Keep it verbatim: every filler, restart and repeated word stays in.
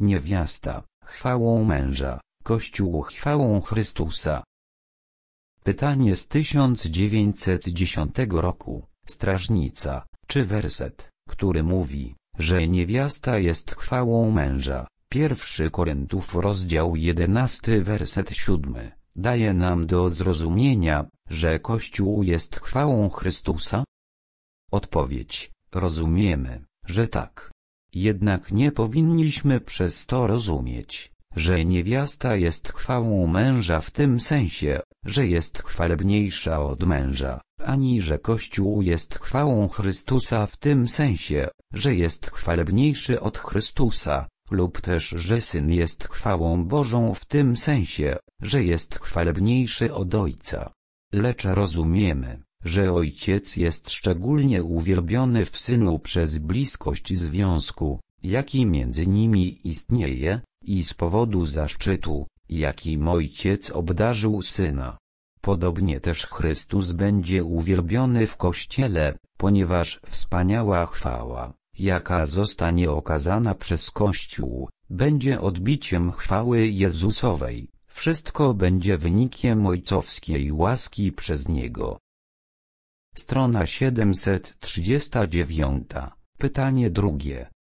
niewiasta chwałą męża, Kościół chwałą Chrystusa. Pytanie z tysiąc dziewięćset dziesiątego roku, strażnica, czy werset, który mówi, że niewiasta jest chwałą męża, pierwszy Koryntiów rozdział jedenasty werset siódmy, daje nam do zrozumienia, że Kościół jest chwałą Chrystusa? Odpowiedź: rozumiemy, że tak. Jednak nie powinniśmy przez to rozumieć, że niewiasta jest chwałą męża w tym sensie, że jest chwalebniejsza od męża, ani że Kościół jest chwałą Chrystusa w tym sensie, że jest chwalebniejszy od Chrystusa, lub też że Syn jest chwałą Bożą w tym sensie, że jest chwalebniejszy od Ojca. Lecz rozumiemy, że Ojciec jest szczególnie uwielbiony w Synu przez bliskość związku, jaki między nimi istnieje, i z powodu zaszczytu, jakim Ojciec obdarzył Syna. Podobnie też Chrystus będzie uwielbiony w Kościele, ponieważ wspaniała chwała, jaka zostanie okazana przez Kościół, będzie odbiciem chwały Jezusowej. Wszystko będzie wynikiem ojcowskiej łaski przez Niego. Strona siedemset trzydziesta dziewięć. Pytanie drugie.